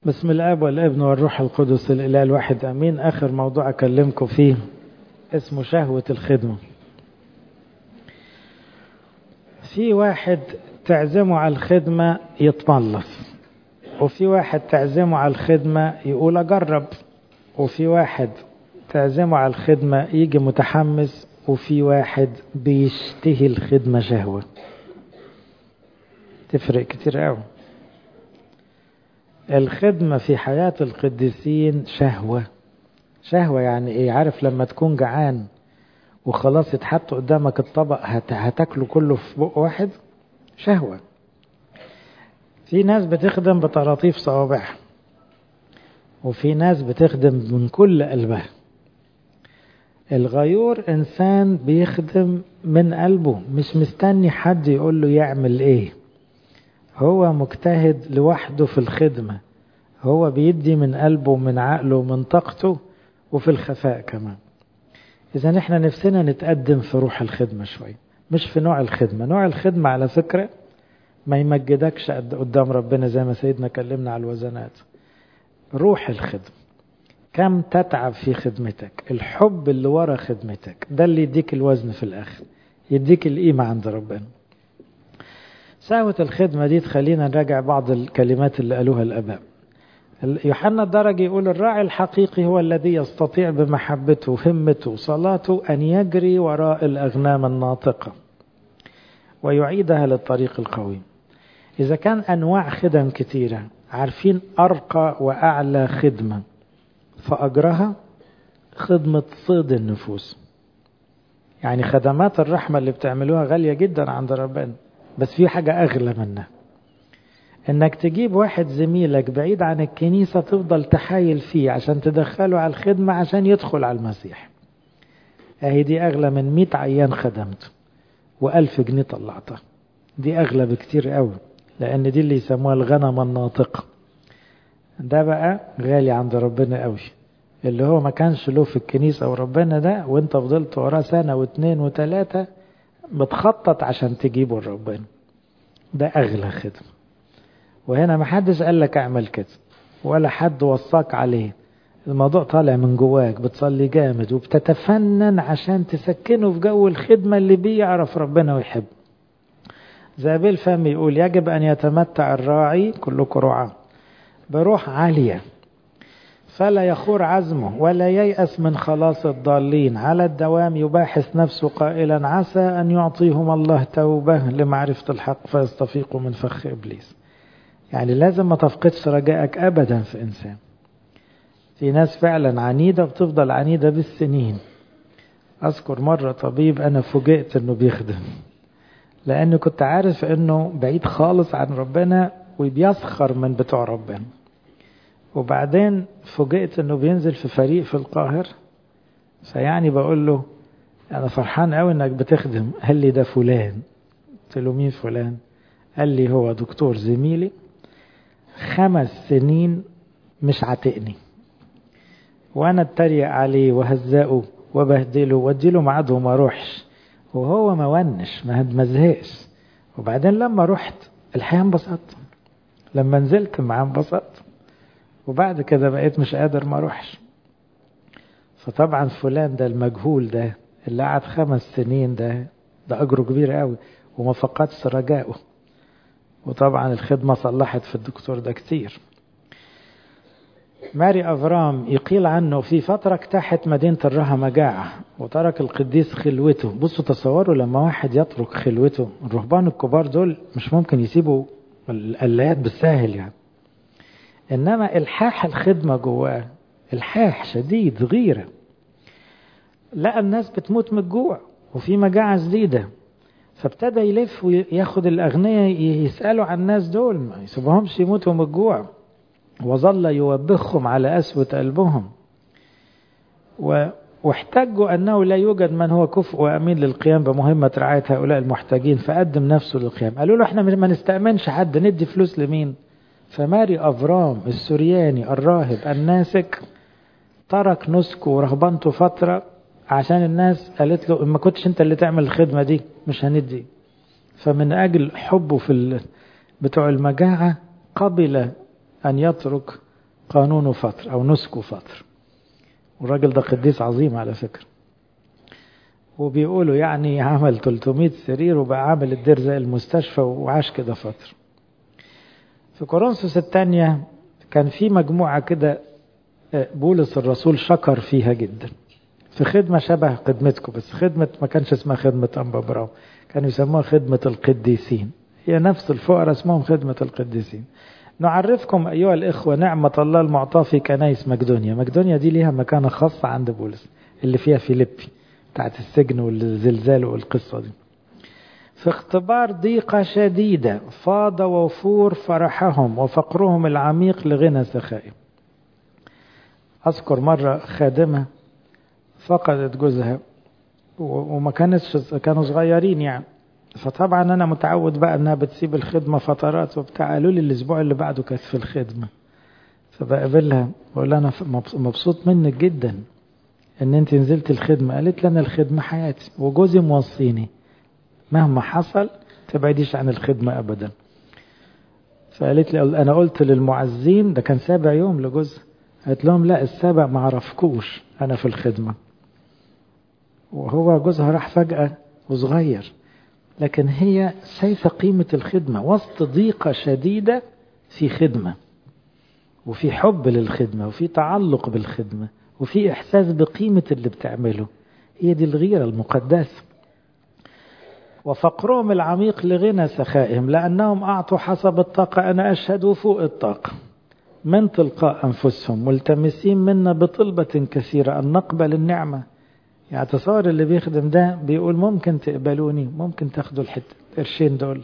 بسم الاب والابن والروح القدس الاله الواحد امين. اخر موضوع اكلمكم فيه اسمه شهوة الخدمة. في واحد تعزمه على الخدمة يتملص، وفي واحد تعزمه على الخدمة يقول اجرب، وفي واحد تعزمه على الخدمة يجي متحمس، وفي واحد بيشتهي الخدمة شهوة. تفرق كتير قوي. الخدمة في حياة القديسين شهوة يعني ايه؟ عارف لما تكون جعان وخلاص يتحط قدامك الطبق هتاكله كله في بق واحد؟ شهوة. في ناس بتخدم بطراطيف صوابعها، وفي ناس بتخدم من كل قلبها. الغيور انسان بيخدم من قلبه، مش مستني حد يقول له يعمل ايه. هو مجتهد لوحده في الخدمة، هو بيدي من قلبه ومن عقله ومن طاقته، وفي الخفاء كمان. إذا احنا نفسنا نتقدم في روح الخدمة شوية، مش في نوع الخدمة. نوع الخدمة على فكرة ما يمجدكش قدام ربنا زي ما سيدنا كلمنا على الوزنات. روح الخدمة، كم تتعب في خدمتك، الحب اللي ورا خدمتك، ده اللي يديك الوزن في الآخر، يديك القيمة عند ربنا. شهوة الخدمة دي تخلينا نراجع بعض الكلمات اللي قالوها الآباء. يوحنا الدرجي يقول الراعي الحقيقي هو الذي يستطيع بمحبته وهمته وصلاته أن يجري وراء الأغنام الناطقة ويعيدها للطريق القويم. إذا كان أنواع خدم كتيرة، عارفين أرقى وأعلى خدمة فأجرها خدمة صيد النفوس. يعني خدمات الرحمة اللي بتعملوها غالية جدا عند ربنا، بس في حاجة أغلى منها، انك تجيب واحد زميلك بعيد عن الكنيسة تفضل تحايل فيه عشان تدخله على الخدمة عشان يدخل على المسيح. اهي دي اغلى من 100 عيان خدمته و1000 جنيه طلعتها. دي اغلى بكتير قوي، لان دي اللي يسموها الغنم الناطقة. ده بقى غالي عند ربنا قوي، اللي هو ما كانش له في الكنيسة وربنا ده، وانت فضلت وراه سنة واثنين وثلاثة بتخطط عشان تجيبه لربنا. ده اغلى خدمة. وهنا ما حدش قال لك اعمل كده، ولا حد وصاك عليه. الموضوع طالع من جواك، بتصلي جامد وبتتفنن عشان تسكنه في جو الخدمة اللي بيعرف ربنا ويحب. زابيل الفم يقول يجب أن يتمتع الراعي، كلكم رعاة، بروح عالية فلا يخور عزمه ولا ييأس من خلاص الضالين، على الدوام يباحث نفسه قائلا عسى أن يعطيهم الله توبة لمعرفة الحق فيستفيقوا من فخ إبليس. يعني لازم ما تفقدش رجائك أبدا في إنسان. في ناس فعلا عنيدة بتفضل عنيدة بالسنين. أذكر مرة طبيب أنا فوجئت أنه بيخدم، لأنه كنت عارف أنه بعيد خالص عن ربنا وبيسخر من بتوع ربنا. وبعدين فوجئت أنه بينزل في فريق في القاهرة، فيعني بقول له أنا فرحان قوي أنك بتخدم. قال لي ده فلان. قلت له مين فلان؟ قال لي هو دكتور زميلي 5 سنين مش عاتقني، وانا اتريق عليه وهزقه وبهدله واديله ميعاد وما اروحش، وهو ما ونش ما زهقش. وبعدين لما رحت الحقيقه انبسطت، لما نزلت معاه انبسطت، وبعد كده بقيت مش قادر ما اروحش. فطبعا فلان ده المجهول ده اللي قعد 5 سنين ده اجره كبير قوي وما فقدش رجائه. وطبعا الخدمة صلحت في الدكتور ده كتير. ماري أفرام يقيل عنه في فترة اجتاحت مدينة الرها مجاعة وترك القديس خلوته. بصوا تصوروا لما واحد يترك خلوته. الرهبان الكبار دول مش ممكن يسيبوا القلايات بالساهل يعني. إنما الحاح الخدمة جواه، الحاح شديد غيرة. لقى الناس بتموت من الجوع وفي مجاعة شديدة، فابتدى يلف وياخد الأغنياء يسألوا عن الناس دول، ما يسيبهمش يموتوا من الجوع، وظل يوبخهم على قسوة قلبهم. واحتجوا أنه لا يوجد من هو كفء وأمين للقيام بمهمة رعاية هؤلاء المحتاجين، فقدم نفسه للقيام. قالوا له احنا ما نستأمنش حد، ندي فلوس لمين؟ فماري أفرام السورياني الراهب الناسك ترك نسكه ورهبنته فترة عشان الناس قالت له ما كنتش انت اللي تعمل الخدمة دي مش هندي. فمن أجل حبه في بتوع المجاعة قبل أن يترك قانونه فترة أو نسكه فترة، والراجل ده قديس عظيم على فكرة، وبيقولوا يعني عمل 300 سرير وبقى عامل الدير زي المستشفى وعاش كده فترة. في كورنثوس الثانية كان في مجموعة كده بولس الرسول شكر فيها جدا، في خدمة شبه خدمتكم، بس خدمة ما كانش اسمها خدمة أنبا براو، كانوا يسموها خدمة القديسين، هي نفس الفقراء اسمهم خدمة القديسين. نعرفكم أيها الإخوة نعمة الله المعطاة في كنائس مقدونيا. مقدونيا دي ليها مكانة خاصة عند بولس، اللي فيها فيليبي بتاعت السجن والزلزال والقصة دي. في اختبار ضيقة شديدة فاض وفور فرحهم وفقرهم العميق لغنى سخائهم. أذكر مرة خادمة فقدت جوزها وما كانوا صغيرين يعني، فطبعا أنا متعود بقى أنها بتسيب الخدمة فترات وبتاع. قالوا لي الأسبوع اللي بعده كانت في الخدمة، فبقابلها بقول لها أنا مبسوط منك جدا أن أنت نزلت الخدمة. قالت لي أنا الخدمة حياتي وجوزي موصيني مهما حصل تبعديش عن الخدمة أبدا. فقالت لي أنا قلت للمعزين، ده كان 7 يوم لجوزها، قالت لهم لا 7 ما عرفكوش أنا في الخدمة. وهو جوزها راح فجأة وصغير، لكن هي شايفة قيمة الخدمة وسط ضيقة شديدة، في خدمة وفي حب للخدمة وفي تعلق بالخدمة وفي إحساس بقيمة اللي بتعمله. هي دي الغيرة المقدسة. وفقرهم العميق لغنى سخائهم لأنهم أعطوا حسب الطاقة، أنا أشهد فوق الطاقة من تلقاء أنفسهم ملتمسين منا بطلبة كثيرة أن نقبل النعمة. يعني تصور اللي بيخدم ده بيقول ممكن تقبلوني، ممكن تاخدوا القرشين دول،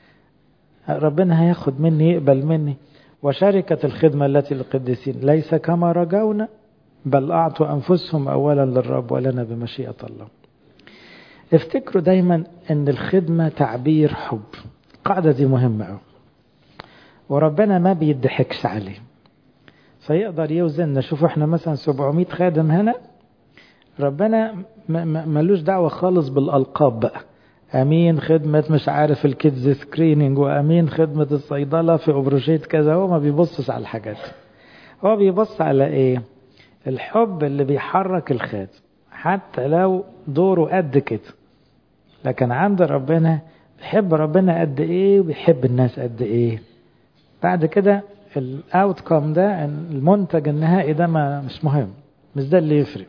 ربنا هياخد مني يقبل مني. وشركة الخدمة التي للقديسين ليس كما رجونا بل أعطوا أنفسهم أولا للرب ولنا بمشيئة الله. افتكروا دايما أن الخدمة تعبير حب، القاعدة دي مهمة أوي، وربنا ما بيضحكش عليه فيقدر يوزننا. شوفوا احنا مثلا 700 خادم هنا، ربنا ملوش دعوة خالص بالألقاب بقى، أمين خدمة مش عارف الكيدز سكرينينج وأمين خدمة الصيدلة في أبروشيت كذا. هو ما بيبصش على الحاجات، هو بيبص على إيه؟ الحب اللي بيحرك الخادم حتى لو دوره قد كده. لكن عند ربنا بيحب ربنا قد إيه وبيحب الناس قد إيه. بعد كده الأوتكم ده المنتج النهائي ده مش مهم، مش ده اللي يفرق.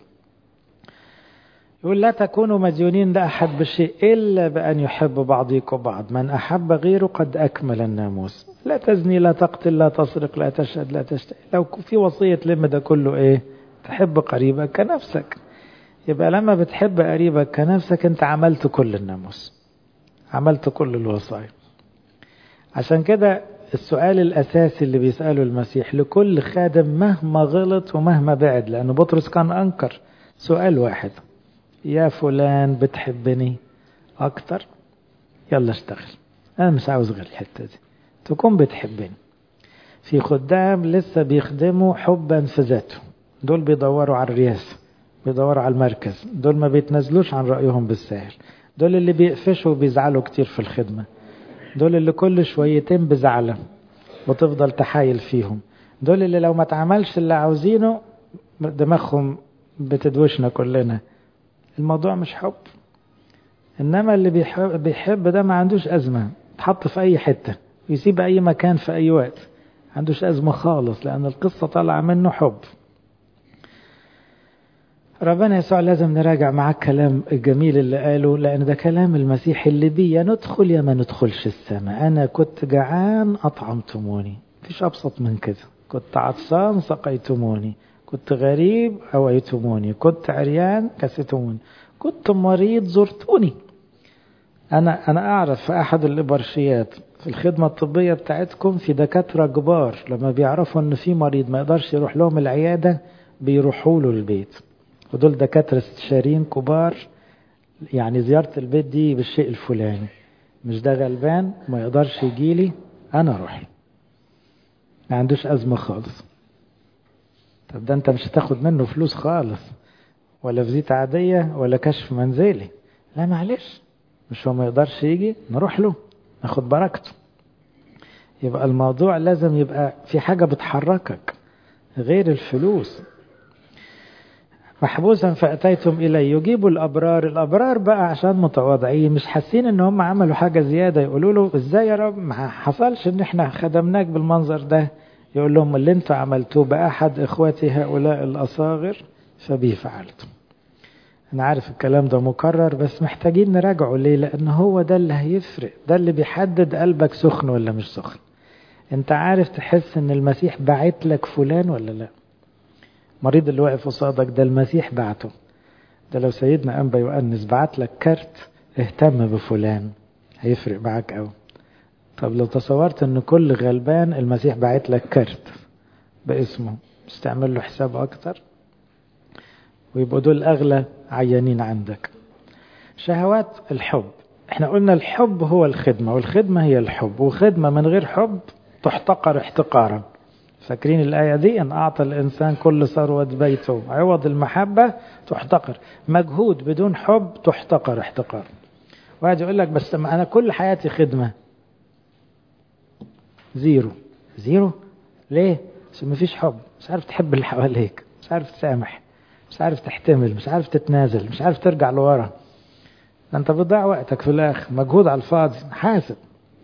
يقول لا تكونوا مديونين لأحد بشيء إلا بأن يحب بعضكم بعض، من أحب غيره قد أكمل الناموس. لا تزني، لا تقتل، لا تسرق، لا تشهد، لا تشتهي. لو في وصية لم ده كله إيه؟ تحب قريبك كنفسك. يبقى لما بتحب قريبك كنفسك أنت عملت كل الناموس، عملت كل الوصايا. عشان كده السؤال الأساسي اللي بيسأله المسيح لكل خادم مهما غلط ومهما بعد، لأن بطرس كان أنكر، سؤال واحد: يا فلان بتحبني أكتر؟ يلا اشتغل، أنا مش عاوز غير الحتة دي، تكون بتحبني. في خدام لسه بيخدموا حبا في ذاته، دول بيدوروا على الرئاسة، بيدوروا على المركز، دول ما بيتنزلوش عن رأيهم بالسهل، دول اللي بيقفشوا وبيزعلوا كتير في الخدمة، دول اللي كل شويتين بزعلة وتفضل تحايل فيهم، دول اللي لو ما تعملش اللي عاوزينه دماغهم بتدوشنا كلنا. الموضوع مش حب. إنما اللي بيحب ده ما عندوش أزمة، تحط في أي حتة يسيب أي مكان في أي وقت، ما عندوش أزمة خالص، لأن القصة طالعة منه حب. ربنا يسوع لازم نراجع معاه الكلام الجميل اللي قاله، لأن ده كلام المسيح اللي بيه يا ندخل يا ما ندخلش السماء. أنا كنت جعان أطعمتموني، مفيش أبسط من كده. كنت عطشان سقيتموني، كنت غريب أويتموني، كنت عريان كستموني، كنت مريض زرتوني. أنا أعرف في أحد الإبرشيات في الخدمة الطبية بتاعتكم في دكاترة كبار لما بيعرفوا إن في مريض ما يقدرش يروح لهم العيادة بيروحوا له البيت، ودول دكاترة استشاريين كبار. يعني زيارة البيت دي بالشيء الفلاني، مش ده غلبان ما يقدرش يجيلي، أنا أروح، ما عندوش أزمة خالص. طب ده أنت مش هتاخد منه فلوس خالص، ولا فيزيتا عادية ولا كشف منزلي، لا معلش، مش هو ما يقدرش يجي نروح له ناخد بركته. يبقى الموضوع لازم يبقى في حاجة بتحركك. غير الفلوس. محبوسا فأتيتم إلي يجيب الأبرار. الأبرار بقى عشان متواضعين مش حاسين ان هم عملوا حاجة زيادة، يقولوا له ازاي يا رب ما حصلش ان احنا خدمناك بالمنظر ده. يقول لهم اللي انتوا عملتوه بأحد اخواتي هؤلاء الأصاغر فبي فعلتم. انا عارف الكلام ده مكرر بس محتاجين نراجعه. ليه؟ لان هو ده اللي هيفرق، ده اللي بيحدد قلبك سخن ولا مش سخن. انت عارف تحس ان المسيح بعت لك فلان ولا لا؟ مريض اللي واقف قصادك ده المسيح بعته. ده لو سيدنا أنبا يؤنس بعت لك كارت اهتم بفلان هيفرق معاك قوي. طب لو تصورت ان كل غلبان المسيح بعت لك كارت باسمه، مش تعمل له حساب اكتر؟ ويبقوا دول اغلى عيانين عندك. شهوات الحب، احنا قلنا الحب هو الخدمة والخدمة هي الحب، وخدمة من غير حب تحتقر احتقارا. فاكرين الآية دي؟ ان اعطى الانسان كل ثروة بيته عوض المحبة تحتقر. مجهود بدون حب تحتقر احتقار. واحد يقول لك بس انا كل حياتي خدمة. زيرو. زيرو ليه؟ عشان مفيش حب. مش عارف تحب اللي حواليك، مش عارف تسامح، مش عارف تحتمل، مش عارف تتنازل، مش عارف ترجع لورا. ده انت بتضيع وقتك في الاخر، مجهود على الفاضي. حاسب.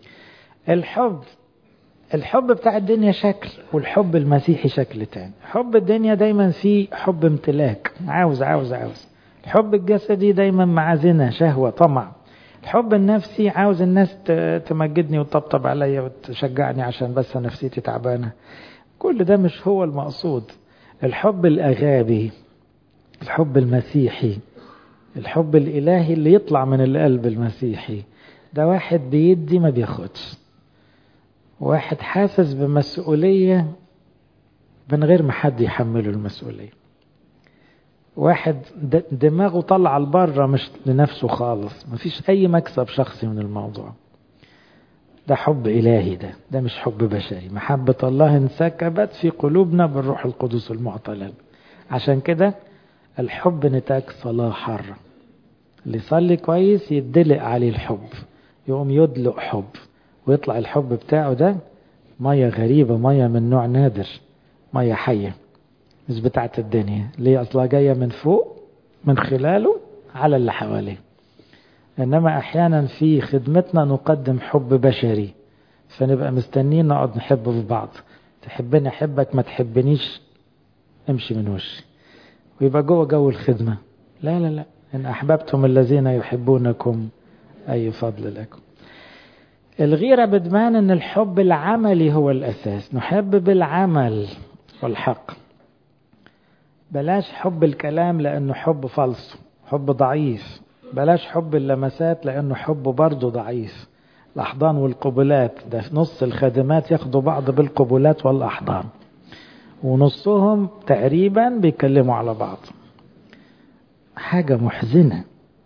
الحب بتاع الدنيا شكل، والحب المسيحي شكل تاني. حب الدنيا دايما فيه حب امتلاك، عاوز عاوز عاوز. الحب الجسدي دايما مع زنا، شهوة، طمع. الحب النفسي عاوز الناس تمجدني وتطبطب عليا وتشجعني عشان بس نفسيتي تعبانة. كل ده مش هو المقصود. الحب الأغابي، الحب المسيحي، الحب الإلهي اللي يطلع من القلب المسيحي، ده واحد بيدي ما بياخدش، واحد حاسس بمسؤولية من غير ما حد يحمله المسؤولية، واحد دماغه طلع لبره مش لنفسه خالص، مفيش أي مكسب شخصي من الموضوع. ده حب إلهي، ده مش حب بشري. محبة الله انسكبت في قلوبنا بالروح القدس المعطل. عشان كده الحب نتاج صلاة حرة. اللي يصلي كويس يدلق عليه الحب، يقوم يدلق حب، ويطلع الحب بتاعه ده مية غريبة، مية من نوع نادر، مية حية مش بتاعت الدنيا. ليه؟ أصلا جاية من فوق من خلاله على اللي حواليه. إنما أحيانا في خدمتنا نقدم حب بشري، فنبقى مستنين نقعد نحب في بعض. تحبني أحبك، ما تحبنيش امشي من وشي، ويبقى جوه جو الخدمة. لا لا لا، إن أحببتم الذين يحبونكم أي فضل لكم. الغيرة بتبان إن الحب العملي هو الأساس، نحب بالعمل والحق. بلاش حب الكلام لأنه حب فلسفي، حب ضعيف. بلاش حب اللمسات لأنه حب برضه ضعيف. الأحضان والقبلات، ده نص الخادمات ياخدوا بعض بالقبلات والأحضان، ونصهم تقريبا بيكلموا على بعض. حاجة محزنة.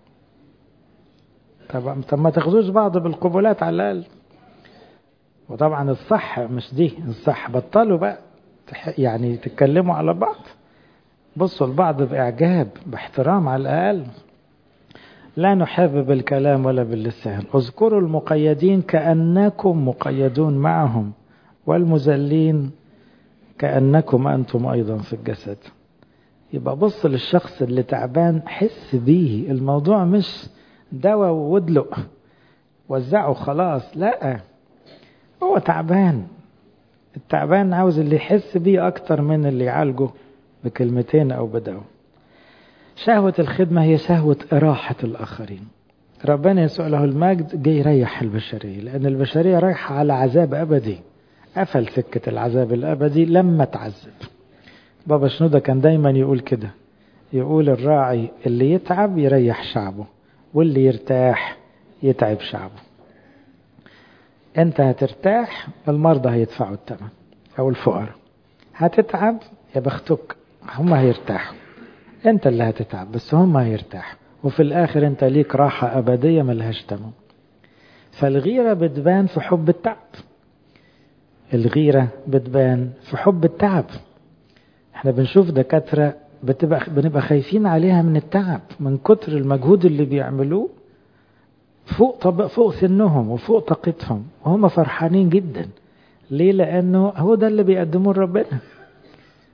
طب ما تاخدوش بعض بالقبلات على الأقل. وطبعا الصح مش دي الصح، بطلوا بقى يعني تتكلموا على بعض، بصوا لبعض بإعجاب باحترام على الأقل. لا نحب بالكلام ولا باللسان. اذكروا المقيدين كأنكم مقيدون معهم، والمذلين كأنكم أنتم أيضا في الجسد. يبقى بص للشخص اللي تعبان، حس بيه. الموضوع مش دواء وودلق وزعه خلاص، لا، هو تعبان. التعبان عاوز اللي يحس بيه أكتر من اللي يعالجه بكلمتين أو بدواء. شهوة الخدمة هي شهوة إراحة الآخرين. ربنا يسوع له المجد جاي يريح البشرية، لأن البشرية رايحة على عذاب أبدي. قفل سكة العذاب الأبدي لما تعذب. بابا شنودة كان دايما يقول كده، يقول الراعي اللي يتعب يريح شعبه، واللي يرتاح يتعب شعبه. انت هترتاح، المرضى هيدفعوا الثمن او الفقراء. هتتعب، يا بختك، هم هيرتاحوا. انت اللي هتتعب بس هم هيرتاحوا، وفي الاخر انت ليك راحة ابدية ملهاش تمن. فالغيرة بتبان في حب التعب. الغيرة بتبان في حب التعب. احنا بنشوف دكاترة بنبقى خايفين عليها من التعب، من كتر المجهود اللي بيعملوه فوق سنهم وفوق طاقتهم، وهم فرحانين جدا. ليه؟ لأنه هو ده اللي بيقدموه لربنا.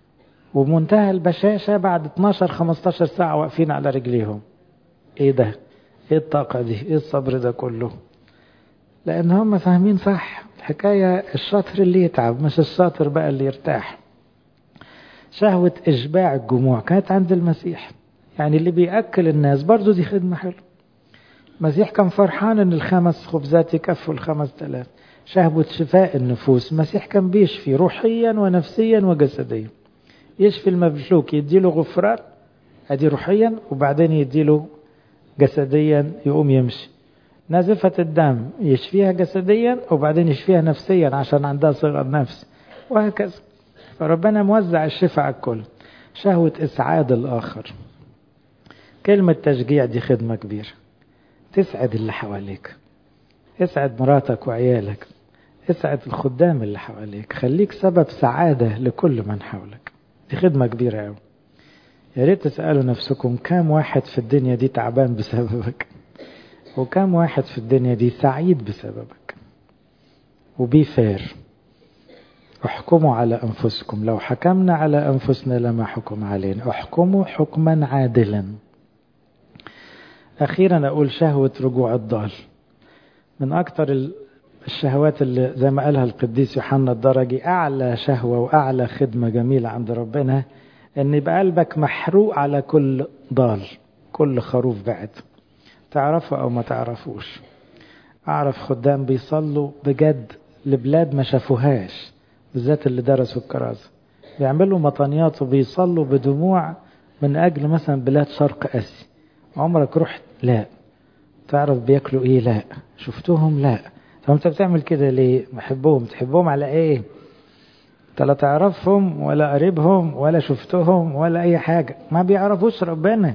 ومنتهى البشاشة بعد 12-15 ساعة واقفين على رجليهم. ايه ده؟ ايه الطاقة دي؟ ايه الصبر ده كله؟ لان هم فاهمين صح الحكاية. الشاطر اللي يتعب مش الشاطر بقى اللي يرتاح. شهوة إشباع الجموع كانت عند المسيح، يعني اللي بيأكل الناس برضو دي خدمة حلوة. المسيح كان فرحان ان ال5 خبزات يكفوا ال5000. شهوة شفاء النفوس، المسيح كان بيشفي روحيا ونفسيا وجسديا. يشفي المفلوك يديله غفران، ادي روحيا، وبعدين يديله جسديا يقوم يمشي. نازفة الدم يشفيها جسديا وبعدين يشفيها نفسيا عشان عندها صغر نفس، وهكذا. فربنا موزع الشفاء على الكل. شهوة إسعاد الآخر، كلمة تشجيع دي خدمة كبيرة. تسعد اللي حواليك، اسعد مراتك وعيالك، اسعد الخدام اللي حواليك، خليك سبب سعادة لكل من حولك. دي خدمة كبيرة أوي. يا ريت تسألوا نفسكم كم واحد في الدنيا دي تعبان بسببك، وكم واحد في الدنيا دي سعيد بسببك. وبي فير، احكموا على أنفسكم، لو حكمنا على أنفسنا لما حكم علينا، احكموا حكما عادلا. أخيرا أقول شهوة رجوع الضال، من أكتر الشهوات اللي زي ما قالها القديس يوحنا الدرجي، أعلى شهوة وأعلى خدمة جميلة عند ربنا أن يبقى قلبك محروق على كل ضال، كل خروف بعد، تعرفه أو ما تعرفوش. أعرف خدام بيصلوا بجد لبلاد ما شافوهاش، بالذات اللي درسوا الكرازة، بيعملوا مطانيات وبيصلوا بدموع من أجل مثلا بلاد شرق آسيا. عمرك رحت؟ لا. تعرف بياكلوا ايه؟ لا. شفتهم؟ لا. طب انت بتعمل كده ليه؟ محبهم. تحبهم على ايه؟ انت لا تعرفهم ولا قريبهم ولا شفتهم ولا اي حاجة، ما بيعرفوش ربنا،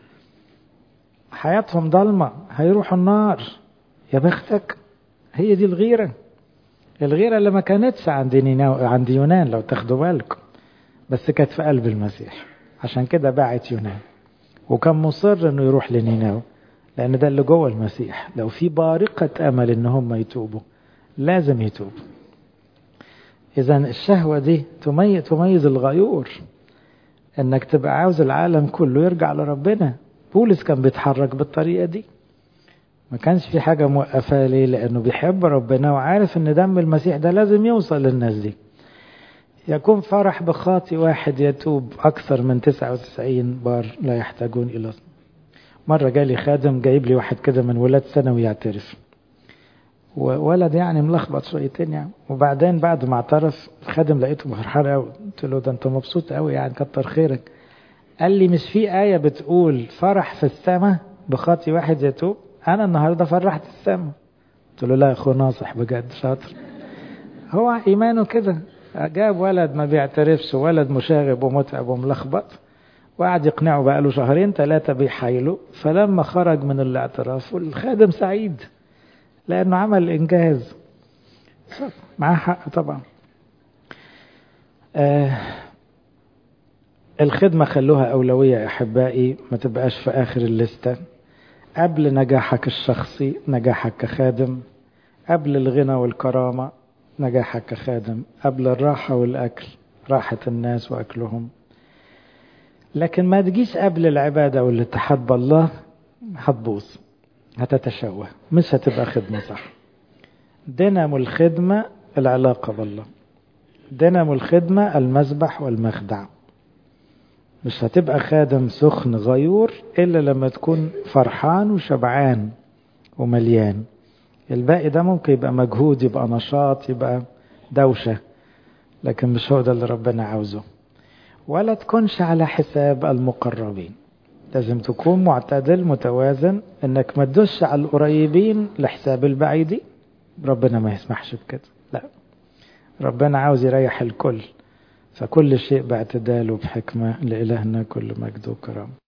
حياتهم ضلمة، هيروحوا النار. يا بختك. هي دي الغيرة. الغيرة اللي ما كانتش عند يونان لو تاخدوا بالكم، بس كانت في قلب المسيح، عشان كده باعت يونان وكان مصر انه يروح لنينوى، لأن ده اللي جوه المسيح. لو في بارقة أمل إن هم يتوبوا لازم يتوبوا. إذن الشهوة دي تميز الغيور، إنك تبقى عاوز العالم كله يرجع لربنا. بولس كان بيتحرك بالطريقة دي، ما كانش في حاجة موقفة ليه، لأنه بيحب ربنا وعارف إن دم المسيح ده لازم يوصل للناس دي. يكون فرح بخاطي واحد يتوب أكثر من 99 بار لا يحتاجون إلى. مرة جالي خادم جايب لي واحد كده من ولاد ثانوي يعترف، وولد يعني ملخبط شويتين يعني، وبعدين بعد ما اعترف الخادم لقيته فرحان قوي. قلت له ده انت مبسوط قوي يعني، كتر خيرك. قال لي مش في آية بتقول فرح في السماء بخاطي واحد يتوب؟ انا النهارده فرحت السماء. قلت له لا يا اخو ناصح بجد شاطر. هو ايمانه كده، جاب ولد ما بيعترفش، ولد مشاغب ومتعب وملخبط، وقعد يقنعه بقى له 2-3 بيحايله. فلما خرج من الاعتراف الخادم سعيد لأنه عمل إنجاز. معاه حق طبعا. الخدمة خلوها أولوية يا أحبائي، ما تبقاش في آخر الليستة. قبل نجاحك الشخصي، نجاحك كخادم. قبل الغنى والكرامة، نجاحك كخادم. قبل الراحة والأكل، راحة الناس وأكلهم. لكن ما تجيش قبل العبادة والاتحاد بالله، هتبوظ، هتتشوه، مش هتبقى خدمة صح. دينامو الخدمة العلاقة بالله، دينامو الخدمة المسبح والمخدع. مش هتبقى خادم سخن غيور إلا لما تكون فرحان وشبعان ومليان. الباقي ده ممكن يبقى مجهود، يبقى نشاط، يبقى دوشة، لكن مش هو ده اللي ربنا عاوزه. ولا تكونش على حساب المقربين، لازم تكون معتدل متوازن، انك ما تدوش على القريبين لحساب البعيدين. ربنا ما يسمحش بكده، لا، ربنا عاوز يريح الكل. فكل شيء باعتدال وبحكمة، لإلهنا كل مجد وكرامة.